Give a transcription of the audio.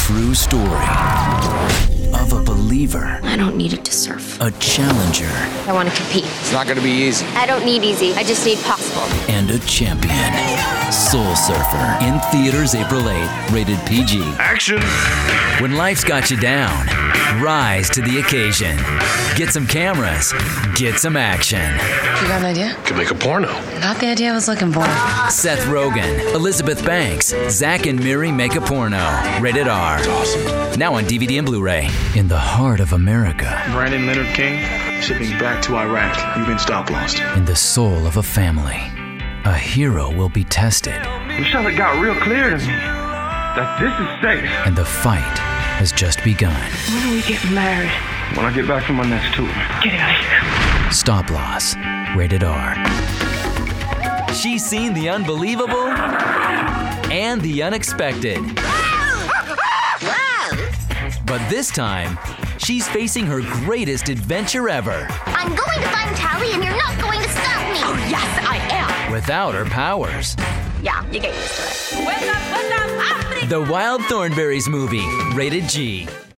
true story of a believer, I don't need it to surf. a challenger, I want to compete. It's not going to be easy. I don't need easy. I just need possible. and a champion. Soul Surfer, in theaters April 8th, rated PG. Action! When life's got you down, rise to the occasion. Get some cameras, get some action. You got an idea? Could make a porno. Not the idea I was looking for. Seth Rogen, Elizabeth Banks, Zach and Miri make a porno. Rated R. Awesome. Now on DVD and Blu-ray. In the heart of America, Brandon Leonard King, shipping back to Iraq. You've been stop lost. in the soul of a family, a hero will be tested, Michelle, it got real clear to me that this is safe. and the fight has just begun. When are we getting married? When I get back from my next tour. Get it out of here. Stop Loss. Rated R. She's seen the unbelievable and the unexpected. But this time, she's facing her greatest adventure ever I'm going to find Tally, and you're not going to stop me. Oh, yes, I am. without her powers. Yeah, you get used to it. The Wild Thornberrys movie. Rated G.